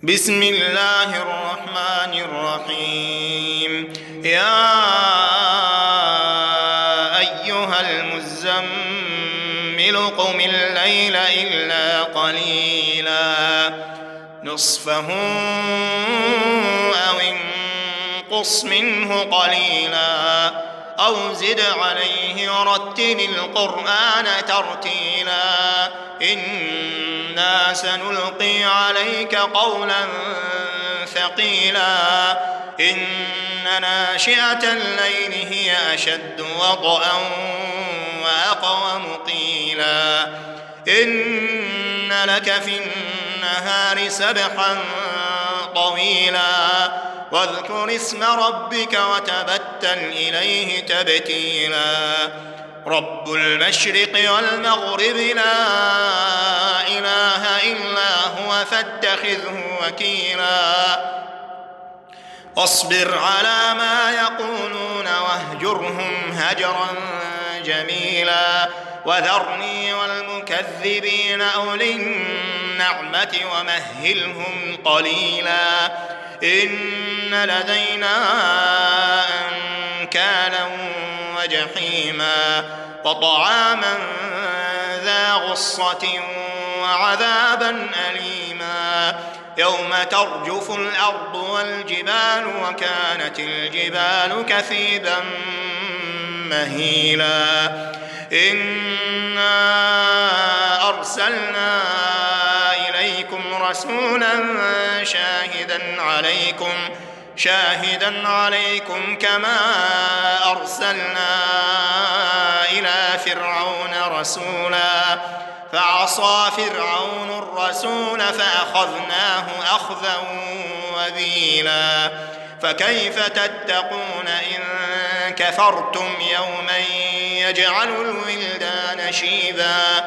بسم الله الرحمن الرحيم. يا أيها المزمل قم الليل إلا قليلا نصفه أو انقص منه قليلا أو زد عليه ورتل القرآن ترتيلا إنا سنلقي عليك قولا ثقيلا إن ناشئة الليل هي أشد وطئا وأقوم قيلا إن لك في النهار سبحا طويلا واذكر اسم ربك وتبتل إليه تبتيلا رب المشرق والمغرب لا إله إلا هو فاتخذه وكيلا واصبر على ما يقولون واهجرهم هجرا جميلا وذرني والمكذبين أولي النعمة ومهلهم قليلا إن لدينا أنكالا وجحيما وطعاما ذا غصة وعذابا أليما يوم ترجف الأرض والجبال وكانت الجبال كثيبا مهيلا إنا أرسلنا إليكم رسولا شاهدا عليكم كما أرسلنا إلى فرعون رسولا فعصى فرعون الرسول فأخذناه أخذا وبيلا فكيف تتقون إن كفرتم يوما يجعل الولدان شيبا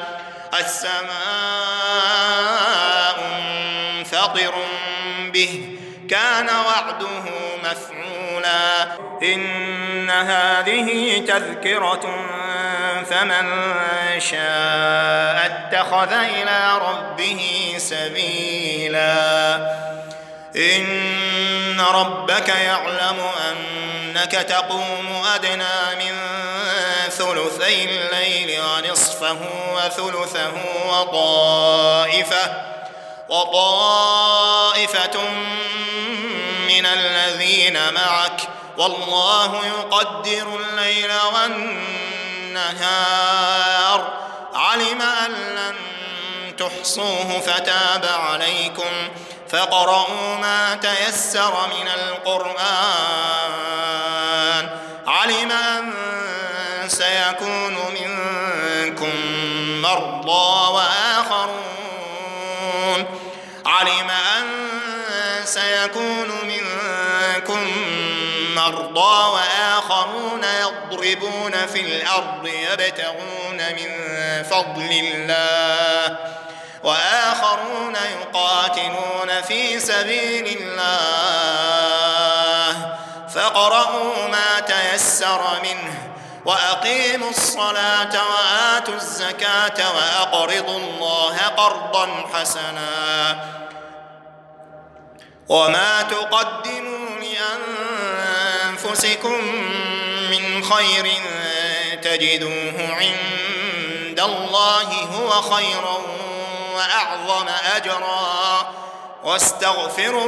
السماء منفطر به كان وعده مفعولا إن هذه تذكرة فمن شاء اتخذ إلى ربه سبيلا إن ربك يعلم أنك تقوم أدنى من ثلثي الليل ونصفه وثلثه وطائفة من الذين معك والله يقدر الليل والنهار علم أن لن تحصوه فتاب عليكم فاقرؤوا ما تيسر من القرآن علم أن سيكون منكم مرضى وآخرون يضربون في الأرض يبتغون من فضل الله وآخرون يقاتلون في سبيل الله فاقرؤوا ما تيسر منه وأقيموا الصلاة وآتوا الزكاة وأقرضوا الله قرضا حسنا وما تقدموا لأنفسكم من خير تجدوه عند الله هو خيرا وأعظم أجرا واستغفروا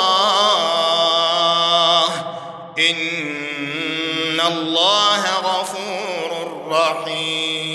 الله إن الله غفور رحيم.